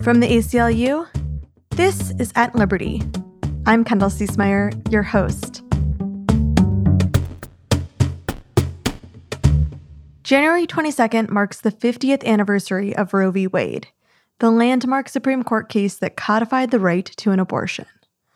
From the ACLU, this is At Liberty. I'm Kendall Ciesmeyer, your host. January 22nd marks the 50th anniversary of Roe v. Wade, the landmark Supreme Court case that codified the right to an abortion.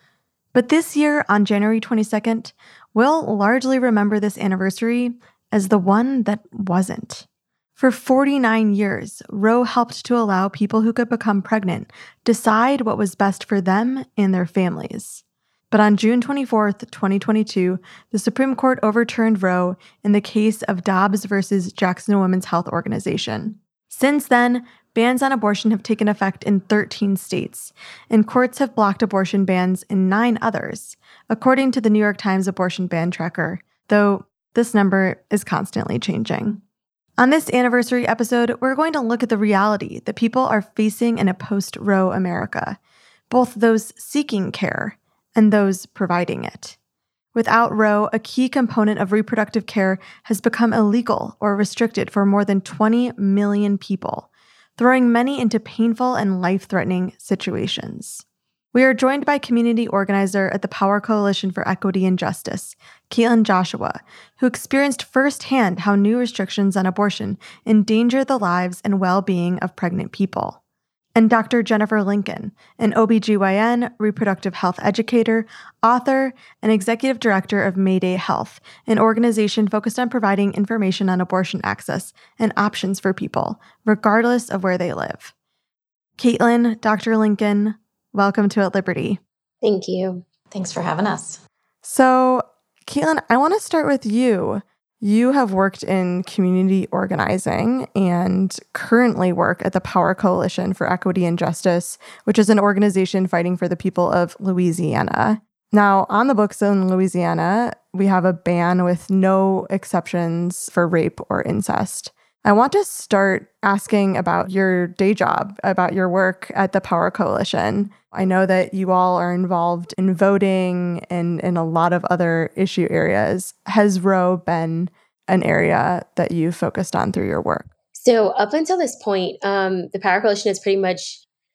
But this year, on January 22nd, we'll largely remember this anniversary as the one that wasn't. For 49 years, Roe helped to allow people who could become pregnant decide what was best for them and their families. But on June 24th, 2022, the Supreme Court overturned Roe in the case of Dobbs versus Jackson Women's Health Organization. Since then, bans on abortion have taken effect in 13 states, and courts have blocked abortion bans in 9 others, according to the New York Times abortion ban tracker, though this number is constantly changing. On this anniversary episode, we're going to look at the reality that people are facing in a post-Roe America, both those seeking care and those providing it. Without Roe, a key component of reproductive care has become illegal or restricted for more than 20 million people, throwing many into painful and life-threatening situations. We are joined by community organizer at the Power Coalition for Equity and Justice, Caitlin Joshua, who experienced firsthand how new restrictions on abortion endanger the lives and well-being of pregnant people. And Dr. Jennifer Lincoln, an OBGYN, reproductive health educator, author, and executive director of Mayday Health, an organization focused on providing information on abortion access and options for people, regardless of where they live. Caitlin, Dr. Lincoln, welcome to At Liberty. Thank you. Thanks for having us. So, Caitlin, I want to start with you. You have worked in community organizing and currently work at the Power Coalition for Equity and Justice, which is an organization fighting for the people of Louisiana. Now, on the books in Louisiana, we have a ban with no exceptions for rape or incest. I want to start asking about your day job, about your work at the Power Coalition. I know that you all are involved in voting and in a lot of other issue areas. Has Roe been an area that you focused on through your work? So up until this point, the Power Coalition has pretty much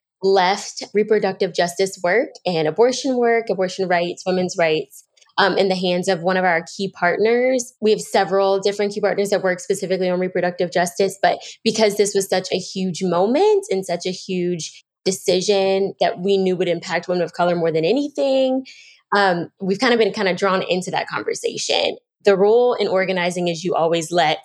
left reproductive justice work and abortion work, abortion rights, women's rights, in the hands of one of our key partners. We have several different key partners that work specifically on reproductive justice, but because this was such a huge moment and such a huge decision that we knew would impact women of color more than anything, we've been drawn into that conversation. The role in organizing is you always let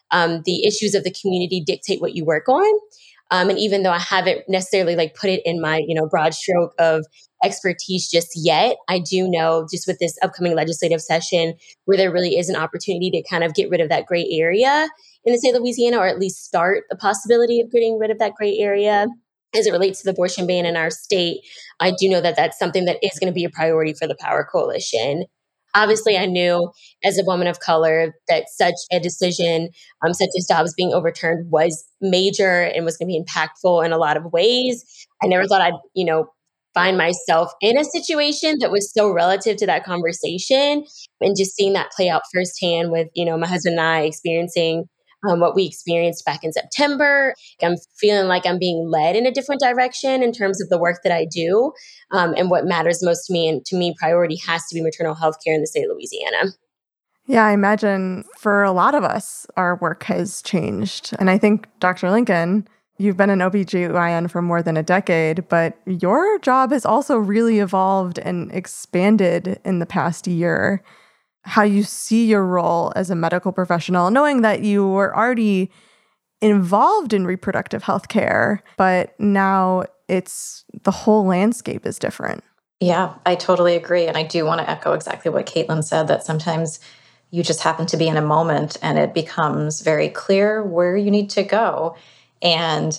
the issues of the community dictate what you work on. And even though I haven't necessarily put it in my broad stroke of expertise just yet, I do know just with this upcoming legislative session where there really is an opportunity to kind of get rid of that gray area in the state of Louisiana, or at least start the possibility of getting rid of that gray area as it relates to the abortion ban in our state. I do know that that's something that is going to be a priority for the Power Coalition. Obviously, I knew as a woman of color that such a decision, such as Dobbs being overturned, was major and was going to be impactful in a lot of ways. I never thought I'd, find myself in a situation that was so relative to that conversation, and just seeing that play out firsthand with, my husband and I experiencing what we experienced back in September. I'm feeling like I'm being led in a different direction in terms of the work that I do, and what matters most to me. And to me, priority has to be maternal health care in the state of Louisiana. Yeah, I imagine for a lot of us, our work has changed. And I think, Dr. Lincoln, you've been an OBGYN for more than a decade, but your job has also really evolved and expanded in the past year. How you see your role as a medical professional, knowing that you were already involved in reproductive health care, but now it's the whole landscape is different. Yeah, I totally agree. And I do want to echo exactly what Caitlin said, that sometimes you just happen to be in a moment and it becomes very clear where you need to go. And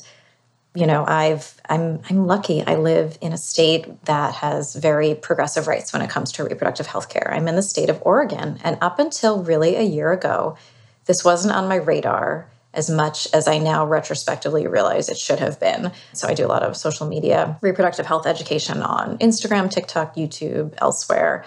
I'm lucky. I live in a state that has very progressive rights when it comes to reproductive health care. I'm in the state of Oregon. And up until really a year ago, this wasn't on my radar as much as I now retrospectively realize it should have been. So I do a lot of social media, reproductive health education on Instagram, TikTok, YouTube, elsewhere.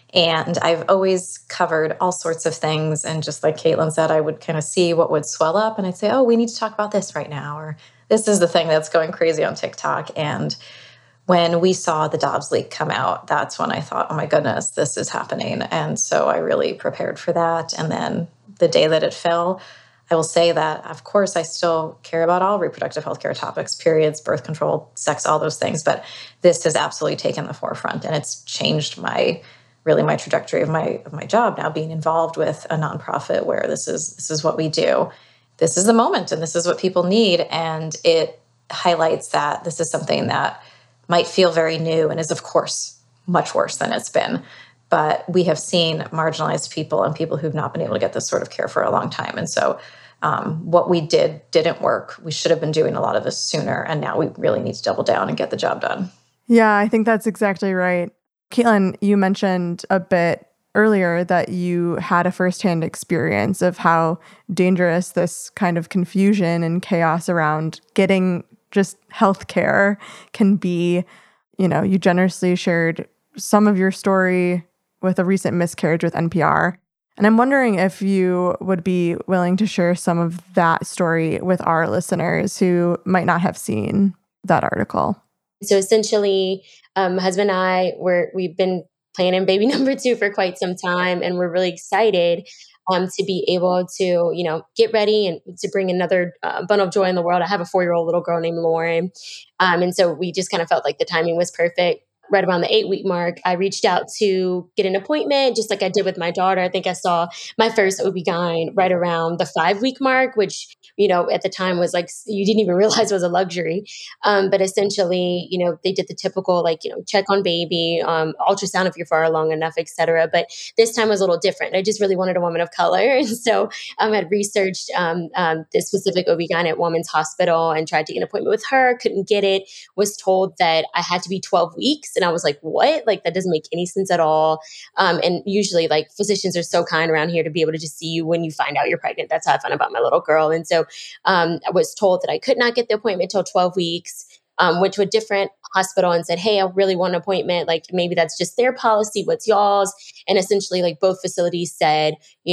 And I've always covered all sorts of things. And just like Caitlin said, I would kind of see what would swell up and I'd say, oh, we need to talk about this right now. Or this is the thing that's going crazy on TikTok. And when we saw the Dobbs leak come out, that's when I thought, oh my goodness, this is happening. And so I really prepared for that. And then the day that it fell, I will say that, of course, I still care about all reproductive health care topics, periods, birth control, sex, all those things. But this has absolutely taken the forefront, and it's changed my trajectory of my job now, being involved with a nonprofit where this is what we do. This is the moment, and this is what people need. And it highlights that this is something that might feel very new and is, of course, much worse than it's been. But we have seen marginalized people and people who've not been able to get this sort of care for a long time. And so what we didn't work. We should have been doing a lot of this sooner. And now we really need to double down and get the job done. Yeah, I think that's exactly right. Caitlin, you mentioned a bit earlier that you had a firsthand experience of how dangerous this kind of confusion and chaos around getting just healthcare can be. You know, you generously shared some of your story with a recent miscarriage with NPR. And I'm wondering if you would be willing to share some of that story with our listeners who might not have seen that article. So essentially, my husband and I, we've been planning baby number 2 for quite some time, and we're really excited to be able to, get ready and to bring another bundle of joy in the world. I have a 4-year-old little girl named Lauren. And so we just kind of felt like the timing was perfect. Right around the 8-week mark, I reached out to get an appointment, just like I did with my daughter. I think I saw my first OB-GYN right around the 5-week mark, which, at the time was like, you didn't even realize was a luxury. But essentially, they did the typical, check on baby, ultrasound if you're far along enough, et cetera. But this time was a little different. I just really wanted a woman of color. And so I had researched this specific OB-GYN at Women's Hospital and tried to get an appointment with her, couldn't get it, was told that I had to be 12 weeks. And I was like, what? Like, that doesn't make any sense at all. And usually, physicians are so kind around here to be able to just see you when you find out you're pregnant. That's how I found out about my little girl. And so I was told that I could not get the appointment until 12 weeks. Went to a different hospital and said, hey, I really want an appointment. Like, maybe that's just their policy. What's y'all's? And essentially, both facilities said,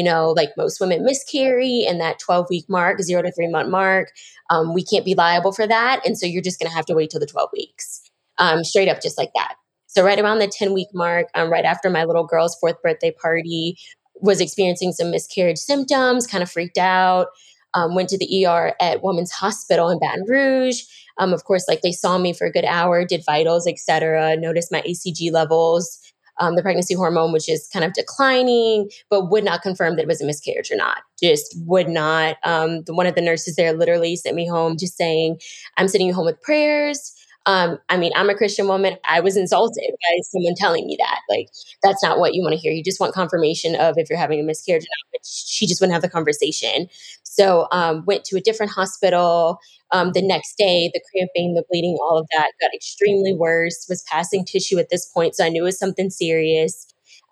most women miscarry and that 12-week mark, 0 to 3 month mark. We can't be liable for that. And so you're just going to have to wait till the 12 weeks. Straight up, just like that. So right around the 10-week mark, right after my little girl's 4th birthday party, was experiencing some miscarriage symptoms, kind of freaked out, went to the ER at Women's Hospital in Baton Rouge. Of course, they saw me for a good hour, did vitals, et cetera, noticed my ACG levels, the pregnancy hormone, which is kind of declining, but would not confirm that it was a miscarriage or not. Just would not. One of the nurses there literally sent me home just saying, I'm sending you home with prayers. I'm a Christian woman. I was insulted by someone telling me that. That's not what you want to hear. You just want confirmation of if you're having a miscarriage or not. But she just wouldn't have the conversation. So went to a different hospital. The next day, the cramping, the bleeding, all of that got extremely worse, was passing tissue at this point. So I knew it was something serious.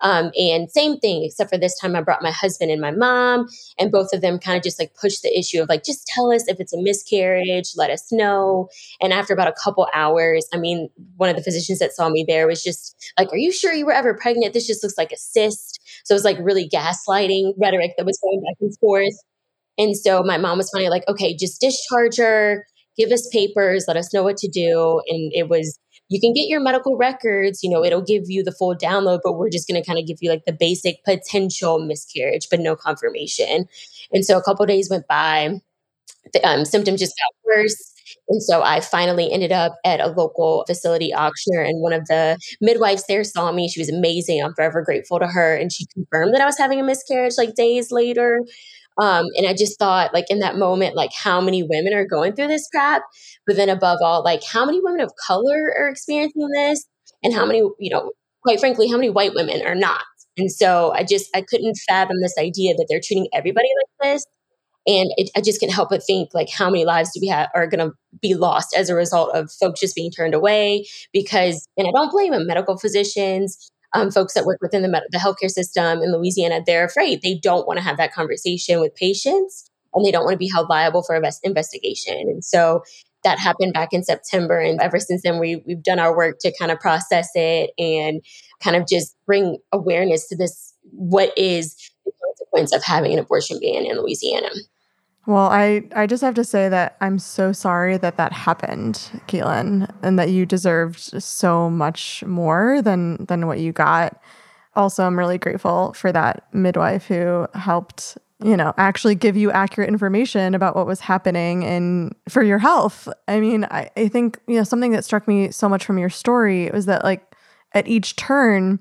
And same thing, except for this time I brought my husband and my mom, and both of them kind of just pushed the issue of just tell us if it's a miscarriage, let us know. And after about a couple hours, one of the physicians that saw me there was just like, are you sure you were ever pregnant? This just looks like a cyst. So it was really gaslighting rhetoric that was going back and forth. And so my mom was finally like, okay, just discharge her, give us papers, let us know what to do. And it was, you can get your medical records, it'll give you the full download, but we're just going to kind of give you the basic potential miscarriage, but no confirmation. And so a couple of days went by, the symptoms just got worse. And so I finally ended up at a local facility auctioneer, and one of the midwives there saw me. She was amazing. I'm forever grateful to her. And she confirmed that I was having a miscarriage days later. And I just thought, in that moment, how many women are going through this crap, but then above all, how many women of color are experiencing this, and how many, quite frankly, how many white women are not. And so I couldn't fathom this idea that they're treating everybody like this. And I just can't help but think, how many lives do we have are going to be lost as a result of folks just being turned away? Because, and I don't blame them, medical physicians, folks that work within the healthcare system in Louisiana, they're afraid. They don't want to have that conversation with patients, and they don't want to be held liable for investigation. And so that happened back in September. And ever since then, we've done our work to kind of process it and kind of just bring awareness to this, what is the consequence of having an abortion ban in Louisiana. Well, I just have to say that I'm so sorry that that happened, Caitlin, and that you deserved so much more than what you got. Also, I'm really grateful for that midwife who helped, actually give you accurate information about what was happening and for your health. I mean, I think, something that struck me so much from your story was that, like, at each turn,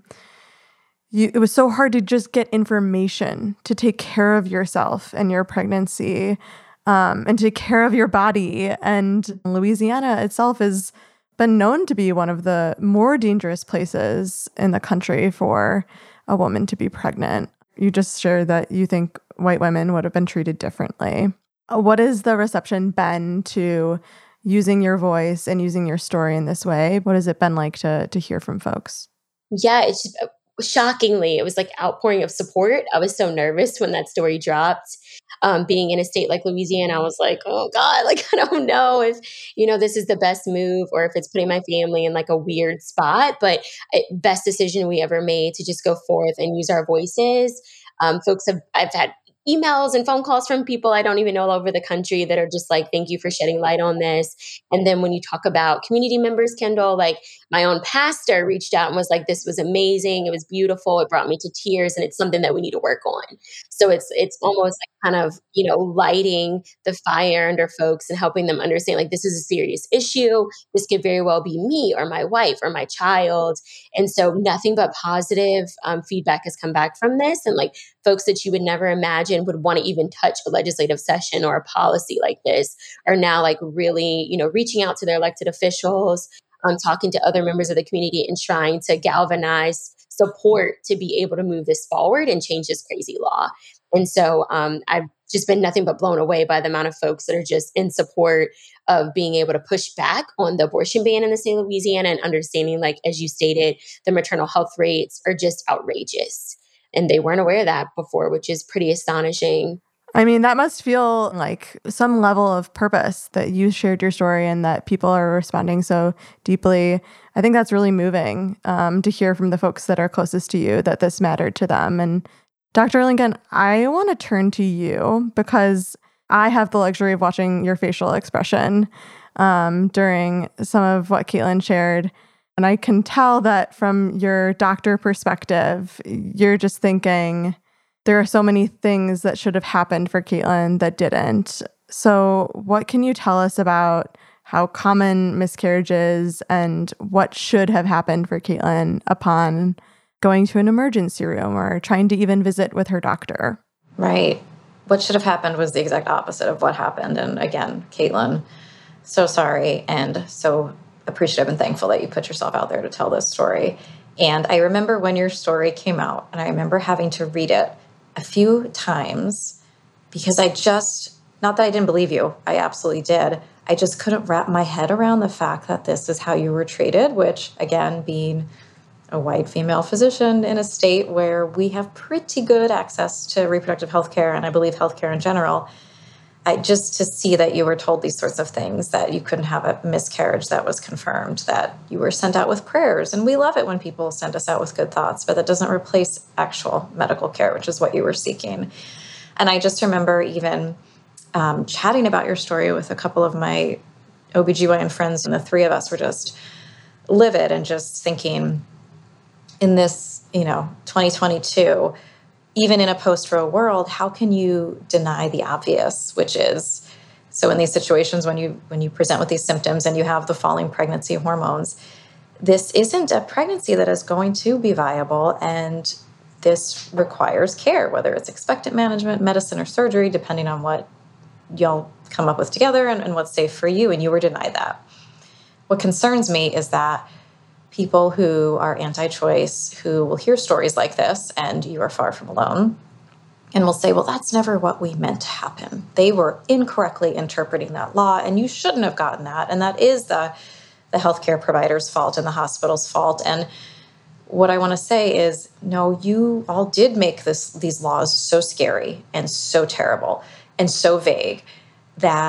it was so hard to just get information to take care of yourself and your pregnancy, and take care of your body. And Louisiana itself has been known to be one of the more dangerous places in the country for a woman to be pregnant. You just shared that you think white women would have been treated differently. What has the reception been to using your voice and using your story in this way? What has it been like to hear from folks? Yeah, it's just, shockingly, it was like outpouring of support. I was so nervous when that story dropped. Being in a state like Louisiana, I was like, oh God, like, I don't know if, this is the best move or if it's putting my family in like a weird spot, but best decision we ever made to just go forth and use our voices. I've had emails and phone calls from people I don't even know all over the country that are just like, thank you for shedding light on this. And then when you talk about community members, Kendall, like my own pastor reached out and was like, this was amazing. It was beautiful. It brought me to tears, and it's something that we need to work on. So it's almost like kind of, lighting the fire under folks and helping them understand, like, this is a serious issue. This could very well be me or my wife or my child. And so nothing but positive feedback has come back from this. And like folks that you would never imagine would want to even touch a legislative session or a policy like this are now like really, reaching out to their elected officials, talking to other members of the community and trying to galvanize support to be able to move this forward and change this crazy law. And so I've just been nothing but blown away by the amount of folks that are just in support of being able to push back on the abortion ban in the state of Louisiana and understanding, like, as you stated, the maternal health rates are just outrageous. And they weren't aware of that before, which is pretty astonishing. I mean, that must feel like some level of purpose that you shared your story and that people are responding so deeply. I think that's really moving to hear from the folks that are closest to you that this mattered to them. And Dr. Lincoln, I want to turn to you because I have the luxury of watching your facial expression during some of what Caitlin shared. And I can tell that from your doctor perspective, you're just thinking, there are so many things that should have happened for Caitlin that didn't. So what can you tell us about how common miscarriage is and what should have happened for Caitlin upon going to an emergency room or trying to even visit with her doctor? Right. What should have happened was the exact opposite of what happened. And again, Caitlin, so sorry and so appreciative and thankful that you put yourself out there to tell this story. And I remember when your story came out, and I remember having to read it a few times because not that I didn't believe you, I absolutely did. I just couldn't wrap my head around the fact that this is how you were treated, which, again, being a white female physician in a state where we have pretty good access to reproductive health care, and I believe healthcare in general, just to see that you were told these sorts of things, that you couldn't have a miscarriage that was confirmed, that you were sent out with prayers. And we love it when people send us out with good thoughts, but that doesn't replace actual medical care, which is what you were seeking. And I just remember even chatting about your story with a couple of my OBGYN friends, and the three of us were just livid and just thinking, in this, 2022, even in a post-Roe world, how can you deny the obvious, which is, so in these situations when you present with these symptoms and you have the falling pregnancy hormones, this isn't a pregnancy that is going to be viable, and this requires care, whether it's expectant management, medicine, or surgery, depending on what y'all come up with together and what's safe for you, and you were denied that. What concerns me is that people who are anti-choice, who will hear stories like this, and you are far from alone, and will say, well, that's never what we meant to happen. They were incorrectly interpreting that law, and you shouldn't have gotten that. And that is the healthcare provider's fault and the hospital's fault. And what I want to say is, no, you all did make these laws so scary and so terrible and so vague that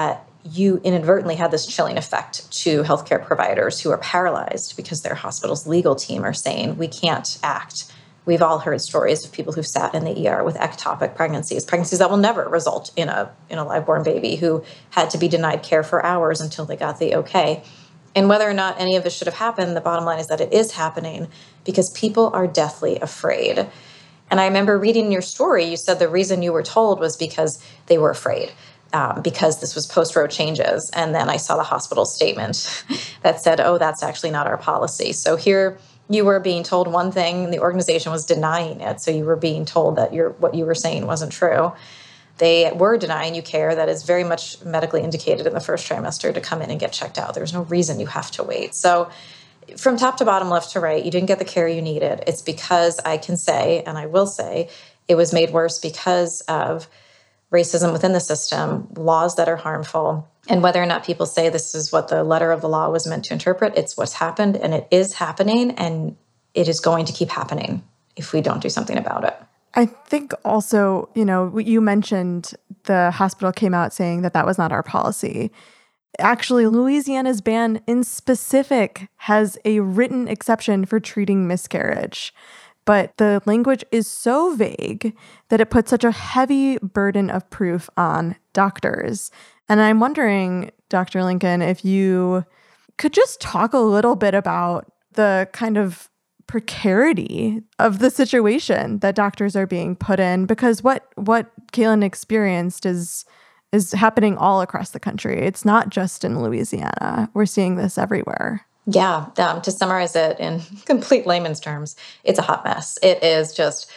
you inadvertently had this chilling effect to healthcare providers who are paralyzed because their hospital's legal team are saying, we can't act. We've all heard stories of people who've sat in the ER with ectopic pregnancies that will never result in a live-born baby, who had to be denied care for hours until they got the okay. And whether or not any of this should have happened, the bottom line is that it is happening because people are deathly afraid. And I remember reading in your story, you said the reason you were told was because they were afraid, because this was post-Roe changes. And then I saw the hospital statement that said, oh, that's actually not our policy. So here you were being told one thing, and the organization was denying it. So you were being told that what you were saying wasn't true. They were denying you care that is very much medically indicated in the first trimester to come in and get checked out. There's no reason you have to wait. So from top to bottom, left to right, you didn't get the care you needed. It's because I can say, and I will say, it was made worse because of racism within the system, laws that are harmful. And whether or not people say this is what the letter of the law was meant to interpret, it's what's happened, and it is happening, and it is going to keep happening if we don't do something about it. I think also, you mentioned the hospital came out saying that was not our policy. Actually, Louisiana's ban in specific has a written exception for treating miscarriage. But the language is so vague that it puts such a heavy burden of proof on doctors. And I'm wondering, Dr. Lincoln, if you could just talk a little bit about the kind of precarity of the situation that doctors are being put in, because what Caitlin experienced is happening all across the country. It's not just in Louisiana. We're seeing this everywhere. Yeah. To summarize it in complete layman's terms, it's a hot mess. It's just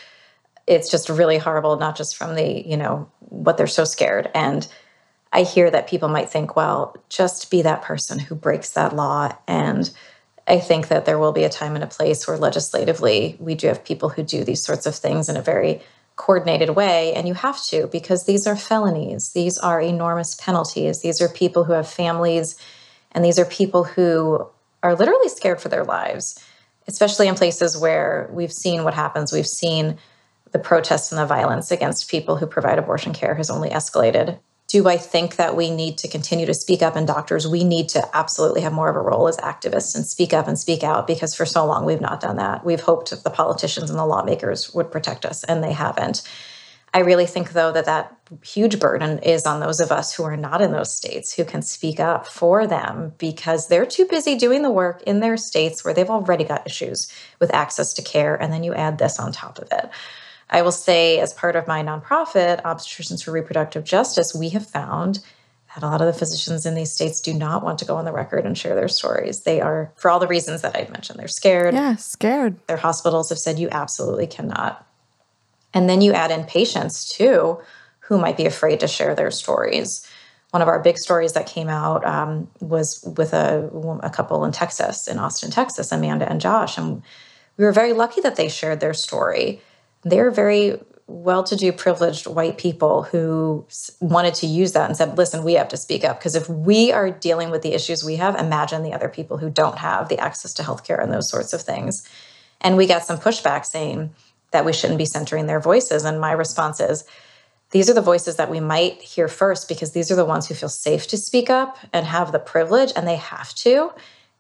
really horrible, not just from the, what they're so scared. And I hear that people might think, well, just be that person who breaks that law. And I think that there will be a time and a place where legislatively we do have people who do these sorts of things in a very coordinated way. And you have to, because these are felonies. These are enormous penalties. These are people who have families, and these are people who are literally scared for their lives, especially in places where we've seen what happens. We've seen the protests and the violence against people who provide abortion care has only escalated. Do I think that we need to continue to speak up? And doctors, we need to absolutely have more of a role as activists and speak up and speak out, because for so long we've not done that. We've hoped the politicians and the lawmakers would protect us, and they haven't. I really think, though, that huge burden is on those of us who are not in those states, who can speak up for them, because they're too busy doing the work in their states where they've already got issues with access to care. And then you add this on top of it. I will say, as part of my nonprofit, Obstetricians for Reproductive Justice, we have found that a lot of the physicians in these states do not want to go on the record and share their stories. They are, for all the reasons that I mentioned, they're scared. Yeah, scared. Their hospitals have said you absolutely cannot. And then you add in patients, too, who might be afraid to share their stories. One of our big stories that came out was with a couple in Texas, in Austin, Texas, Amanda and Josh. And we were very lucky that they shared their story. They're very well-to-do, privileged white people who wanted to use that and said, listen, we have to speak up, because if we are dealing with the issues we have, imagine the other people who don't have the access to healthcare and those sorts of things. And we got some pushback saying that we shouldn't be centering their voices. And my response is, these are the voices that we might hear first, because these are the ones who feel safe to speak up and have the privilege, and they have to.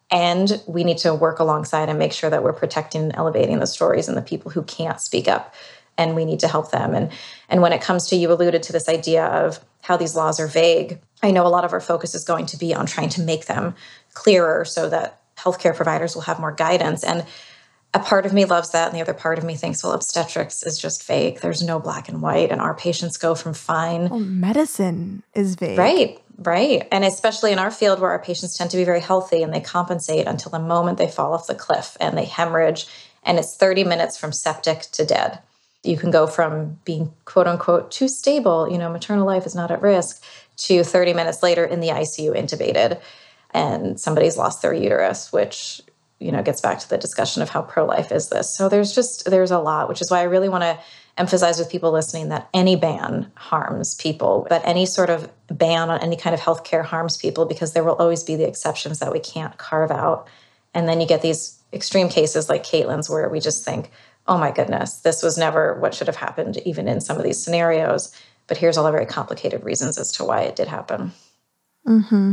And we need to work alongside and make sure that we're protecting and elevating the stories and the people who can't speak up, and we need to help them. And when it comes to, you alluded to this idea of how these laws are vague, I know a lot of our focus is going to be on trying to make them clearer so that healthcare providers will have more guidance. And a part of me loves that, and the other part of me thinks, well, obstetrics is just vague. There's no black and white, and our patients go from fine. Well, medicine is vague. Right. And especially in our field where our patients tend to be very healthy, and they compensate until the moment they fall off the cliff and they hemorrhage, and it's 30 minutes from septic to dead. You can go from being, quote unquote, too stable, maternal life is not at risk, to 30 minutes later in the ICU intubated, and somebody's lost their uterus, which gets back to the discussion of how pro-life is this. So there's a lot, which is why I really want to emphasize with people listening that any ban harms people, that any sort of ban on any kind of healthcare harms people, because there will always be the exceptions that we can't carve out. And then you get these extreme cases like Caitlin's, where we just think, oh my goodness, this was never what should have happened, even in some of these scenarios. But here's all the very complicated reasons as to why it did happen. Mm-hmm.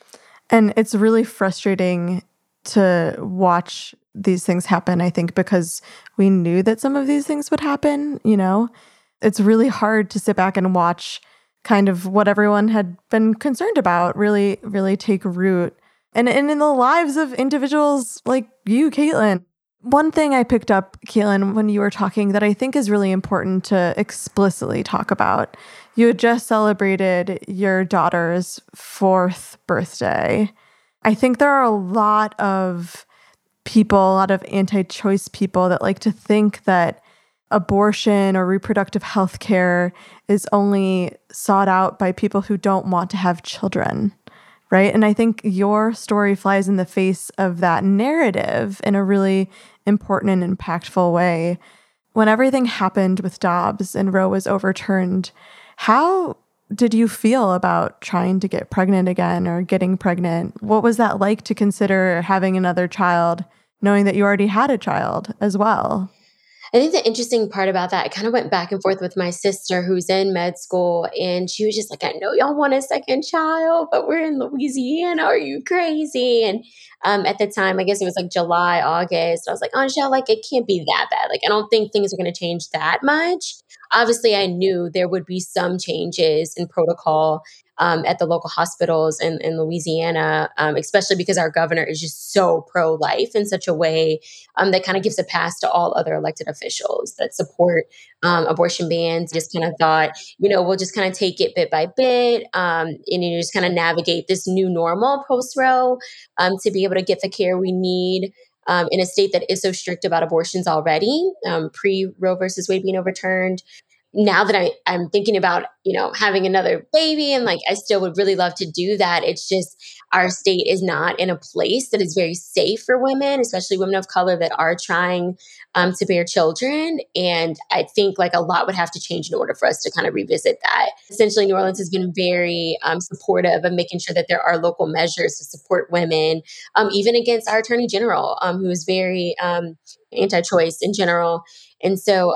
And it's really frustrating to watch these things happen, I think, because we knew that some of these things would happen, you know? It's really hard to sit back and watch kind of what everyone had been concerned about really, really take root. And in the lives of individuals like you, Caitlin. One thing I picked up, Caitlin, when you were talking that I think is really important to explicitly talk about. You had just celebrated your daughter's 4th birthday. I think there are a lot of people, a lot of anti-choice people that like to think that abortion or reproductive health care is only sought out by people who don't want to have children, right? And I think your story flies in the face of that narrative in a really important and impactful way. When everything happened with Dobbs and Roe was overturned, how did you feel about trying to get pregnant again or getting pregnant? What was that like to consider having another child, knowing that you already had a child as well? I think the interesting part about that, I kind of went back and forth with my sister who's in med school, and she was just like, I know y'all want a second child, but we're in Louisiana. Are you crazy? And at the time, I guess it was like July, August. I was like, Angel, like, it can't be that bad. Like, I don't think things are going to change that much. Obviously, I knew there would be some changes in protocol at the local hospitals in Louisiana, especially because our governor is just so pro-life in such a way that kind of gives a pass to all other elected officials that support abortion bans. Just kind of thought, we'll just kind of take it bit by bit, and just kind of navigate this new normal post-Roe to be able to get the care we need. In a state that is so strict about abortions already, pre-Roe versus Wade being overturned. Now that I'm thinking about, having another baby, and like, I still would really love to do that. It's just our state is not in a place that is very safe for women, especially women of color that are trying to bear children. And I think like a lot would have to change in order for us to kind of revisit that. Essentially, New Orleans has been very supportive of making sure that there are local measures to support women, even against our attorney general, who is very anti-choice in general. And so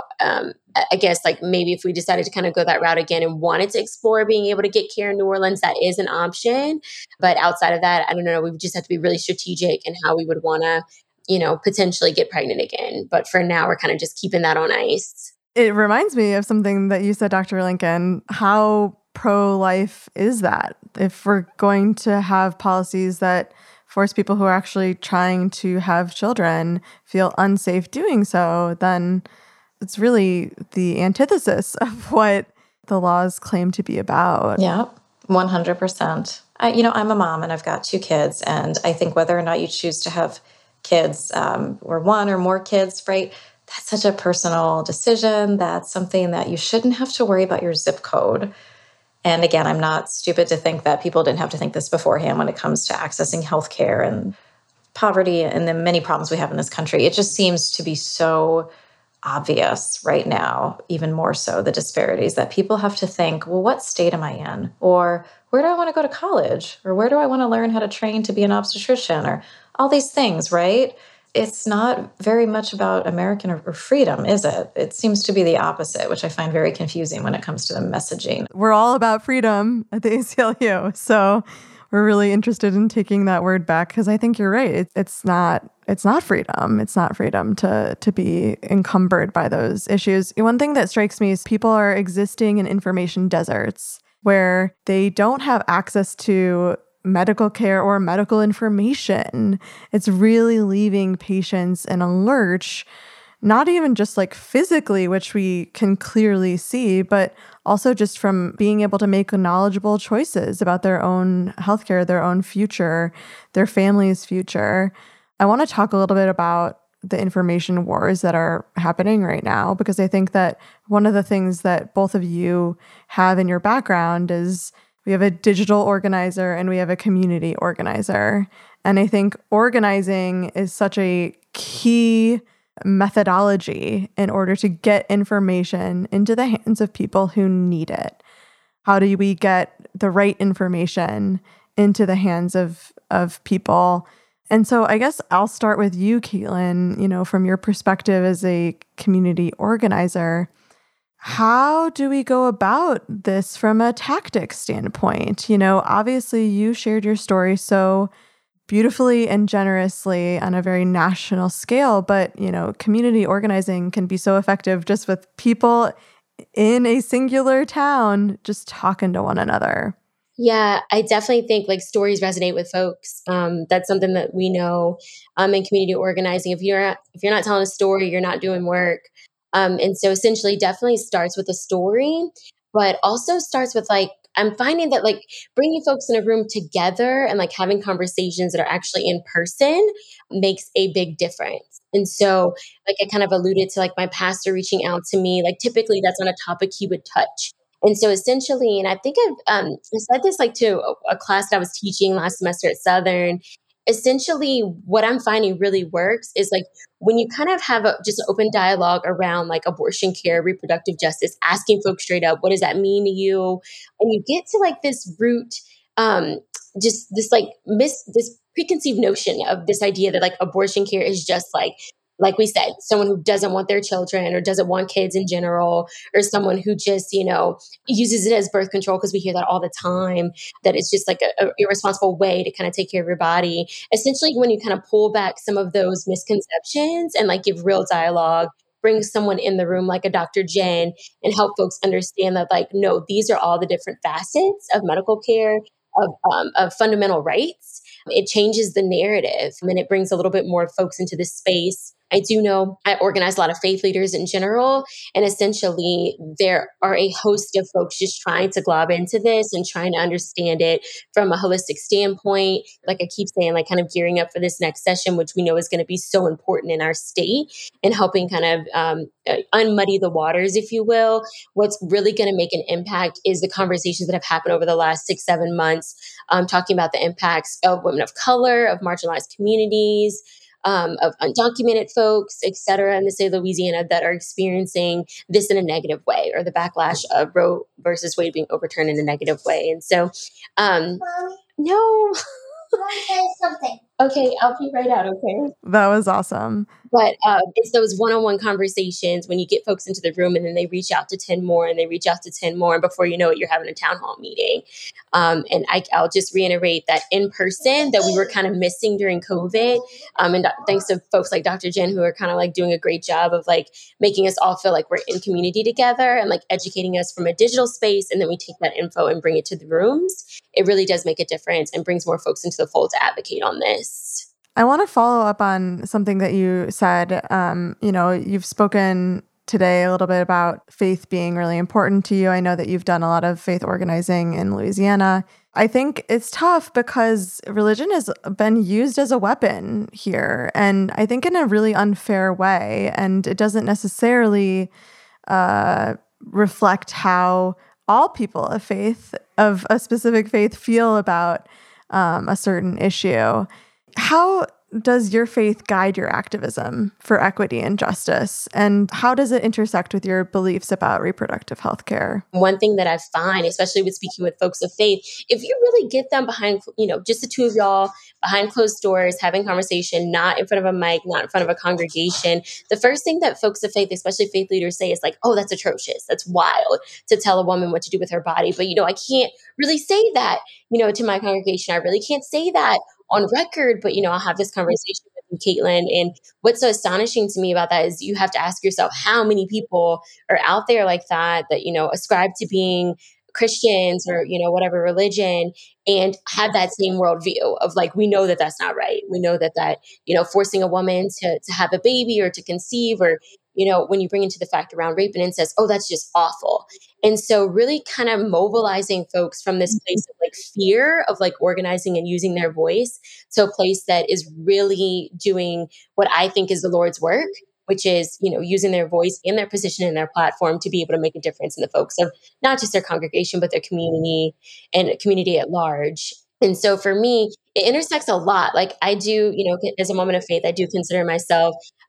I guess like maybe if we decided to kind of go that route again and wanted to explore being able to get care in New Orleans, that is an option. But outside of that, I don't know. We would just have to be really strategic in how we would want to, potentially get pregnant again. But for now, we're kind of just keeping that on ice. It reminds me of something that you said, Dr. Lincoln. How pro-life is that? If we're going to have policies that force people who are actually trying to have children feel unsafe doing so, then it's really the antithesis of what the laws claim to be about. Yeah, 100%. I'm a mom and I've got 2 kids. And I think whether or not you choose to have kids or one or more kids, right? That's such a personal decision. That's something that you shouldn't have to worry about your zip code. And again, I'm not stupid to think that people didn't have to think this beforehand when it comes to accessing healthcare and poverty and the many problems we have in this country. It just seems to be so obvious right now, even more so, the disparities that people have to think, well, what state am I in? Or where do I want to go to college? Or where do I want to learn how to train to be an obstetrician? Or all these things, right? It's not very much about American or freedom, is it? It seems to be the opposite, which I find very confusing when it comes to the messaging. We're all about freedom at the ACLU. So we're really interested in taking that word back because I think you're right. It's not freedom. It's not freedom to be encumbered by those issues. One thing that strikes me is people are existing in information deserts where they don't have access to medical care or medical information. It's really leaving patients in a lurch, not even just like physically, which we can clearly see, but also just from being able to make knowledgeable choices about their own healthcare, their own future, their family's future. I want to talk a little bit about the information wars that are happening right now, because I think that one of the things that both of you have in your background is we have a digital organizer and we have a community organizer. And I think organizing is such a key methodology in order to get information into the hands of people who need it. How do we get the right information into the hands of people? And so I guess I'll start with you, Caitlin, from your perspective as a community organizer. How do we go about this from a tactic standpoint? You know, obviously you shared your story so beautifully and generously on a very national scale, but, you know, community organizing can be so effective just with people in a singular town just talking to one another. Yeah, I definitely think like stories resonate with folks. That's something that we know in community organizing. If you're not telling a story, you're not doing work. And so essentially, definitely starts with a story, but also starts with like I'm finding that like bringing folks in a room together and like having conversations that are actually in person makes a big difference. And so, like I kind of alluded to, like my pastor reaching out to me, like typically that's on a topic he would touch. And so essentially, and I think I said this like to a class that I was teaching last semester at Southern. Essentially, what I'm finding really works is like when you kind of have a just open dialogue around like abortion care, reproductive justice, asking folks straight up, what does that mean to you? And you get to like this root, um, just this like this preconceived notion of this idea that like abortion care is just like we said, someone who doesn't want their children or doesn't want kids in general, or someone who just, uses it as birth control because we hear that all the time, that it's just like a irresponsible way to kind of take care of your body. Essentially, when you kind of pull back some of those misconceptions and like give real dialogue, bring someone in the room like a Dr. Jen and help folks understand that like, no, these are all the different facets of medical care, of fundamental rights. It changes the narrative and it brings a little bit more folks into this space. I do know I organize a lot of faith leaders in general. And essentially, there are a host of folks just trying to glob into this and trying to understand it from a holistic standpoint. Like I keep saying, like kind of gearing up for this next session, which we know is going to be so important in our state and helping kind of unmuddy the waters, if you will. What's really going to make an impact is the conversations that have happened over the last 6, 7 months, talking about the impacts of women of color, of marginalized communities, of undocumented folks, et cetera, in the state of Louisiana that are experiencing this in a negative way, or the backlash of Roe versus Wade being overturned in a negative way. And so, no. Something. Okay, I'll be right out, okay? That was awesome. But it's those one-on-one conversations when you get folks into the room and then they reach out to 10 more and they reach out to 10 more. And before you know it, you're having a town hall meeting. And I'll just reiterate that in person that we were kind of missing during COVID. And thanks to folks like Dr. Jen, who are kind of like doing a great job of like making us all feel like we're in community together and like educating us from a digital space. And then we take that info and bring it to the rooms. It really does make a difference and brings more folks into the fold to advocate on this. I want to follow up on something that you said. You've spoken today a little bit about faith being really important to you. I know that you've done a lot of faith organizing in Louisiana. I think it's tough because religion has been used as a weapon here, and I think in a really unfair way. And it doesn't necessarily reflect how all people of faith, of a specific faith, feel about a certain issue. How does your faith guide your activism for equity and justice? And how does it intersect with your beliefs about reproductive health care? One thing that I find, especially with speaking with folks of faith, if you really get them behind, just the two of y'all behind closed doors, having conversation, not in front of a mic, not in front of a congregation, the first thing that folks of faith, especially faith leaders, say is like, oh, that's atrocious. That's wild to tell a woman what to do with her body. But, I can't really say that, to my congregation. I really can't say that on record, but I'll have this conversation with you, Caitlin. And what's so astonishing to me about that is you have to ask yourself how many people are out there like that ascribe to being Christians or whatever religion and have that same worldview of like we know that that's not right. We know that forcing a woman to have a baby or to conceive or when you bring into the fact around rape and incest, oh, that's just awful. And so really kind of mobilizing folks from this place of like fear of like organizing and using their voice to a place that is really doing what I think is the Lord's work, which is, using their voice and their position and their platform to be able to make a difference in the folks of not just their congregation, but their community and community at large. And so for me, it intersects a lot. Like I do, as a woman of faith, I do consider myself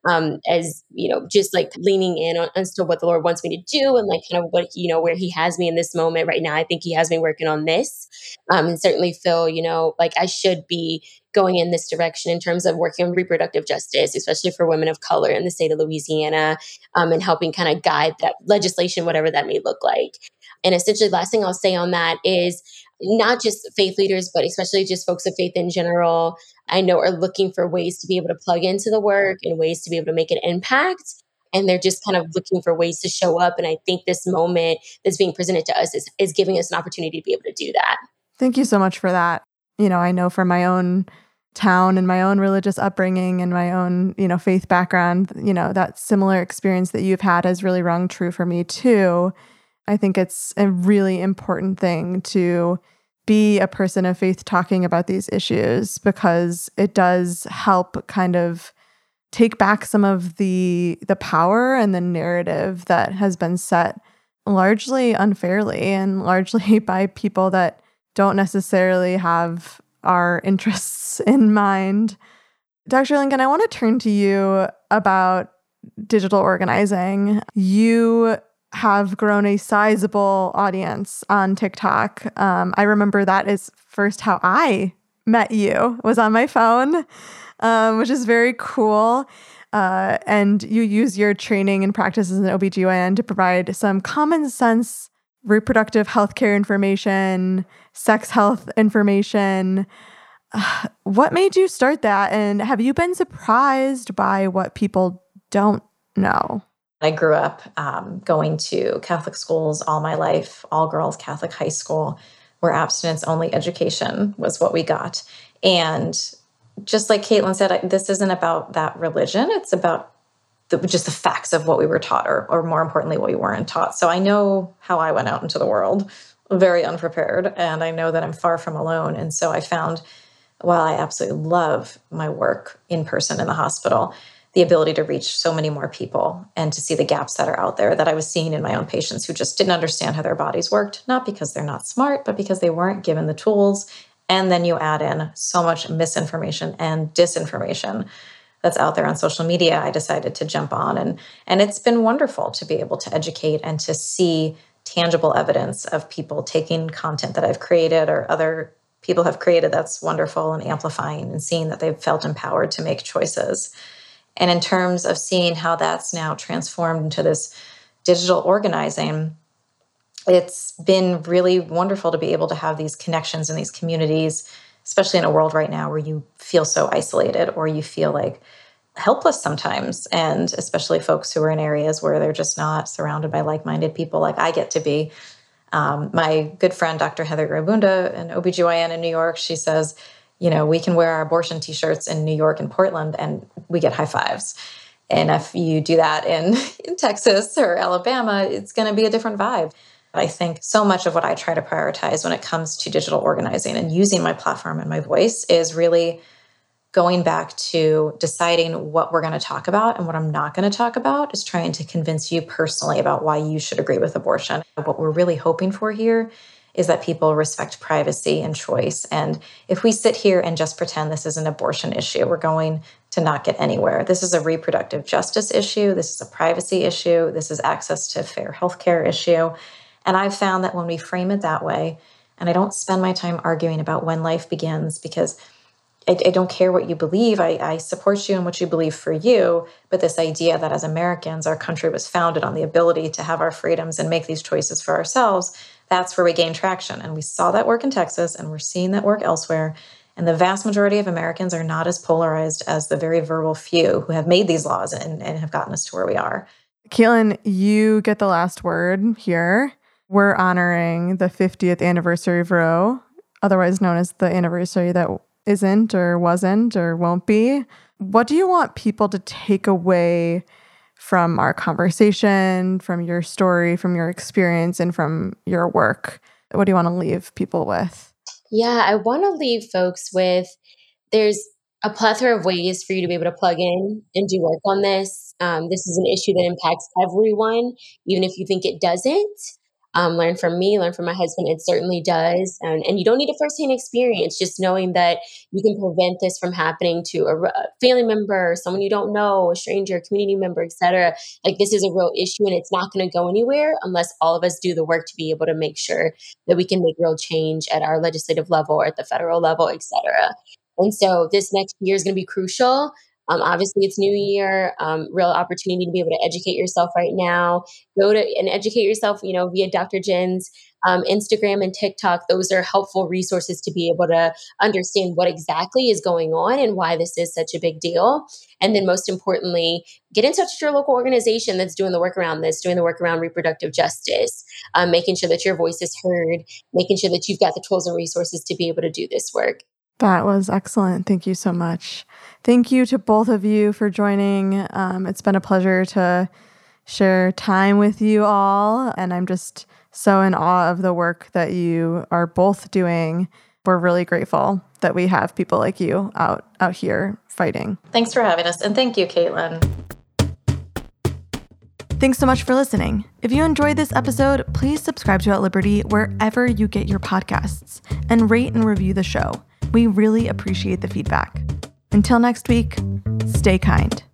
as, just like leaning in on as to what the Lord wants me to do and like kind of what, where he has me in this moment right now. I think he has me working on this, and certainly feel, like I should be going in this direction in terms of working on reproductive justice, especially for women of color in the state of Louisiana, and helping kind of guide that legislation, whatever that may look like. And essentially, last thing I'll say on that is not just faith leaders, but especially just folks of faith in general, I know are looking for ways to be able to plug into the work and ways to be able to make an impact. And they're just kind of looking for ways to show up. And I think this moment that's being presented to us is giving us an opportunity to be able to do that. Thank you so much for that. I know from my own town and my own religious upbringing and my own, faith background, that similar experience that you've had has really rung true for me too. I think it's a really important thing to be a person of faith talking about these issues because it does help kind of take back some of the power and the narrative that has been set largely unfairly and largely by people that don't necessarily have our interests in mind. Dr. Lincoln, I want to turn to you about digital organizing. You have grown a sizable audience on TikTok. I remember that is first how I met you, was on my phone, which is very cool. And you use your training and practice as an OBGYN to provide some common sense reproductive healthcare information, sex health information. What made you start that? And have you been surprised by what people don't know? I grew up going to Catholic schools all my life, all girls Catholic high school, where abstinence only education was what we got. And just like Caitlin said, this isn't about that religion. It's about just the facts of what we were taught, or more importantly, what we weren't taught. So I know how I went out into the world, very unprepared, and I know that I'm far from alone. And so I found, while I absolutely love my work in person in the hospital, the ability to reach so many more people and to see the gaps that are out there that I was seeing in my own patients who just didn't understand how their bodies worked, not because they're not smart, but because they weren't given the tools. And then you add in so much misinformation and disinformation that's out there on social media. I decided to jump on, and it's been wonderful to be able to educate and to see tangible evidence of people taking content that I've created or other people have created that's wonderful and amplifying, and seeing that they've felt empowered to make choices. And in terms of seeing how that's now transformed into this digital organizing, it's been really wonderful to be able to have these connections in these communities, especially in a world right now where you feel so isolated or you feel like helpless sometimes. And especially folks who are in areas where they're just not surrounded by like-minded people like I get to be. My good friend, Dr. Heather Grabunda, an OBGYN in New York, she says, we can wear our abortion t-shirts in New York and Portland and we get high fives. And if you do that in Texas or Alabama, it's going to be a different vibe. I think so much of what I try to prioritize when it comes to digital organizing and using my platform and my voice is really going back to deciding what we're going to talk about and what I'm not going to talk about, is trying to convince you personally about why you should agree with abortion. What we're really hoping for here is that people respect privacy and choice. And if we sit here and just pretend this is an abortion issue, we're going to not get anywhere. This is a reproductive justice issue. This is a privacy issue. This is access to fair healthcare issue. And I've found that when we frame it that way, and I don't spend my time arguing about when life begins, because I don't care what you believe. I support you in what you believe for you. But this idea that as Americans, our country was founded on the ability to have our freedoms and make these choices for ourselves, that's where we gain traction. And we saw that work in Texas, and we're seeing that work elsewhere. And the vast majority of Americans are not as polarized as the very verbal few who have made these laws and have gotten us to where we are. Caitlin, you get the last word here. We're honoring the 50th anniversary of Roe, otherwise known as the anniversary that isn't or wasn't or won't be. What do you want people to take away from our conversation, from your story, from your experience, and from your work? What do you want to leave people with? Yeah, I want to leave folks with, there's a plethora of ways for you to be able to plug in and do work on this. This is an issue that impacts everyone, even if you think it doesn't. learn from me, learn from my husband. It certainly does. And you don't need a firsthand experience, just knowing that you can prevent this from happening to a family member, someone you don't know, a stranger, a community member, etc. Like, this is a real issue, and it's not going to go anywhere unless all of us do the work to be able to make sure that we can make real change at our legislative level or at the federal level, etc. And so this next year is going to be crucial. Obviously, it's New Year, real opportunity to be able to educate yourself right now. Go to and educate yourself, via Dr. Jen's Instagram and TikTok. Those are helpful resources to be able to understand what exactly is going on and why this is such a big deal. And then most importantly, get in touch with your local organization that's doing the work around this, doing the work around reproductive justice, making sure that your voice is heard, making sure that you've got the tools and resources to be able to do this work. That was excellent. Thank you so much. Thank you to both of you for joining. It's been a pleasure to share time with you all, and I'm just so in awe of the work that you are both doing. We're really grateful that we have people like you out here fighting. Thanks for having us, and thank you, Caitlin. Thanks so much for listening. If you enjoyed this episode, please subscribe to At Liberty wherever you get your podcasts and rate and review the show. We really appreciate the feedback. Until next week, stay kind.